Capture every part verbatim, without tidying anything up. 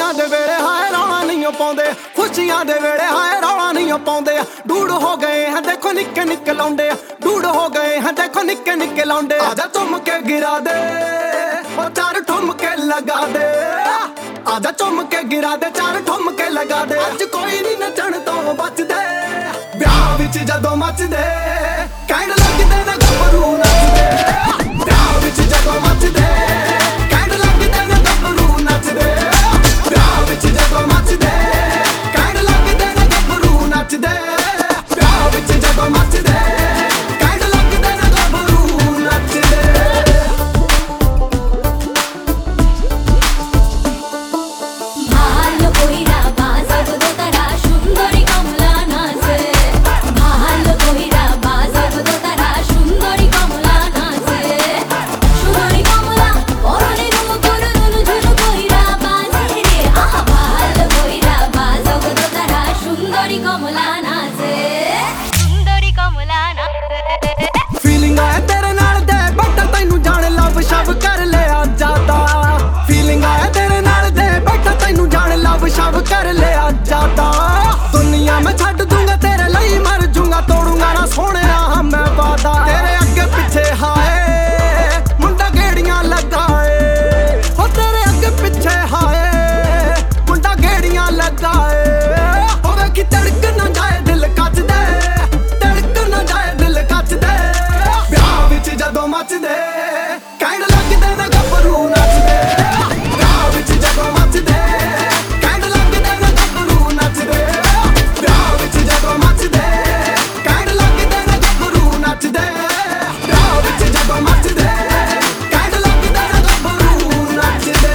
खुशियां दे वेले हाय रौला नहीं पाउंदे, खुशियां दे वेले हाय रौला नहीं पाउंदे। डूड हो गए हैं देखो निक्के निक्के लौंडे, डूड हो गए हैं देखो निक्के निक्के लौंडे। आजा चुम के गिरा दे ओ चार ठुमके लगा दे, आजा चुम के गिरा दे चार ठुमके लगा दे। अज कोई नहीं नचण तो बचदे, ब्याह विच जदों मचदे कैंड लगदे ने गभरू नचदे। ब्याह विच जदों मचदे कैंड लगदे ने गभरू नचदे। ब्याह विच जदों मचदे कैंड लगदे ने गभरू नचदे। ब्याह विच जदों मचदे कैंड लगदे ने गभरू नचदे। ভালো কইরা বাজাব দোতারা সুন্দরী কমলা নাচে, ভালো কইরা বাজাব দোতারা সুন্দরী কমলা নাচে। সুন্দরী কমলা পরনে রুমু করু নুনু ঝুনু কইরা বাজে রে, আহা ভালো কইরা বাজাব দোতারা সুন্দরী কমলা নাচে, সুন্দরী কমলা নাচে। फीलिंग आया तेरे नाल दे बैठा तैनू जान लव शव कर लिया जाता। फीलिंग आया तेरे नाल दे बैठा तैनू जान लव शव कर लिया जाता। दुनिया में छड्ड दूंगा तेरे लिए मर जूंगा, तोड़ूंगा ना सोने मैं वादा। तेरे अगे पिछे हाय मुंडा गेड़ियां लगाए, हो तेरे अगे पिछे हाय मुंडा गेड़ियां लगाए। हो वेखी तड़क ना जाए दिल कच दे, तड़क ना जाए दिल कच दे। ब्याह विच जदों मचदे कैंड लगदे ने गभरू नचदे। ब्याह विच जदों मचदे कैंड लगदे ने गभरू नचदे। ब्याह विच जदों मचदे कैंड लगदे ने गभरू नचदे। ब्याह विच जदों मचदे कैंड लगदे ने गभरू नचदे।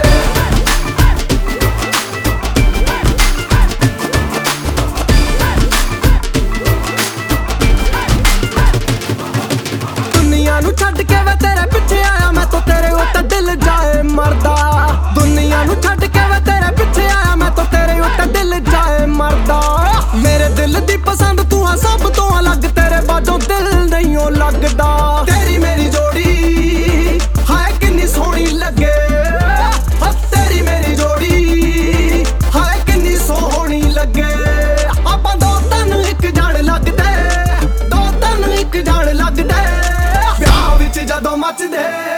दुनिया नू छड्ड के वे तेरे पिछे आया मैं तो तेरे उत्ते दिल जाए मरदा। दुनिया नू छड्ड के वे तेरे पिछे आया मैं तो तेरे उत्ते दिल जाए मरदा। मेरे दिल दी पसंद तू आ सब तो अलग, तेरे बाजों दिल नहीं ओ लगदा। तेरी मेरी जोड़ी हाय किन्नी सोहनी लगे, हो तेरी मेरी जोड़ी हाय किन्नी सोहनी लगे। आपां दो तन इक जण लगदे, दो तन इक जण लगदे। ब्याह विच जदों मचदे